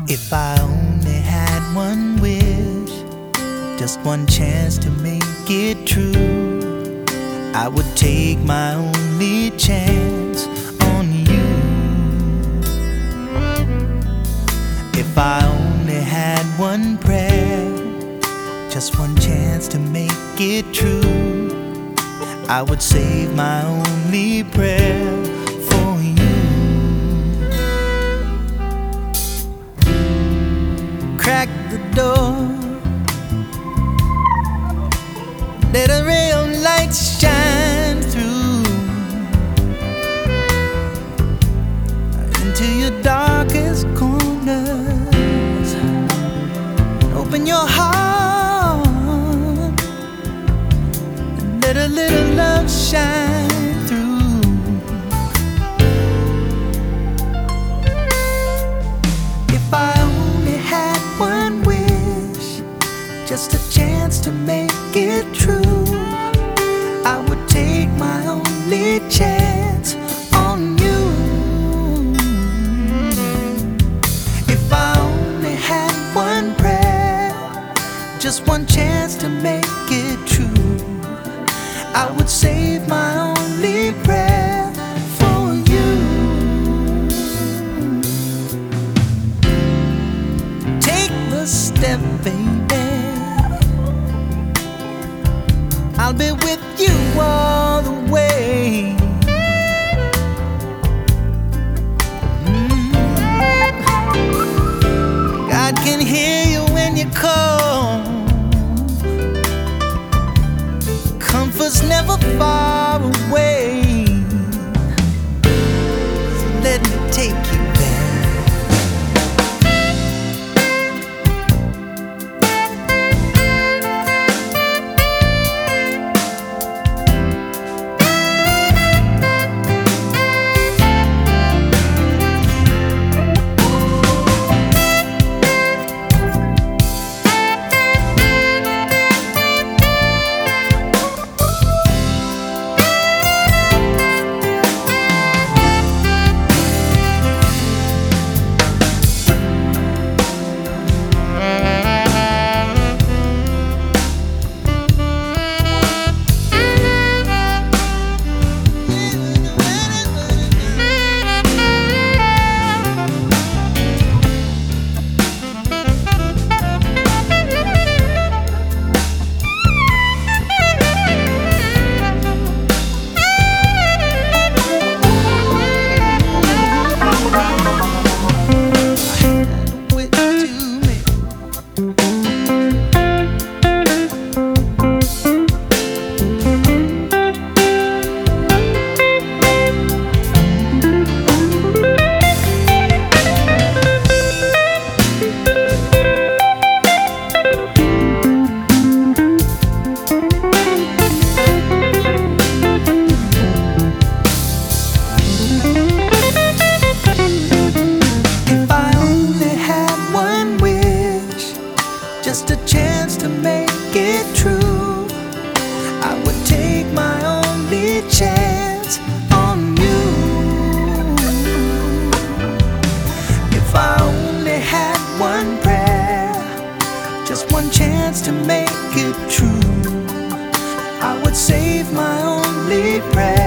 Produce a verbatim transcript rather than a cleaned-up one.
If I only had one wish, just one chance to make it true, I would take my only chance on you. If I only had one prayer, just one chance to make it true, I would save my only prayer for you. Crack the door, let a ray of light shine through into your darkest corners. Open your heart and let a little love shine through. If I only had one wish, just a chance to make it true, I would take my only chance on you. If I only had one prayer, just one chance to make it true, I would save my only prayer for you. Take the step, baby, I'll be with you all the way. Mm. God can hear you when you call. Comfort's never far away. So let me take you there. Just a chance to make it true, I would take my only chance on you. If I only had one prayer, just one chance to make it true, I would save my only prayer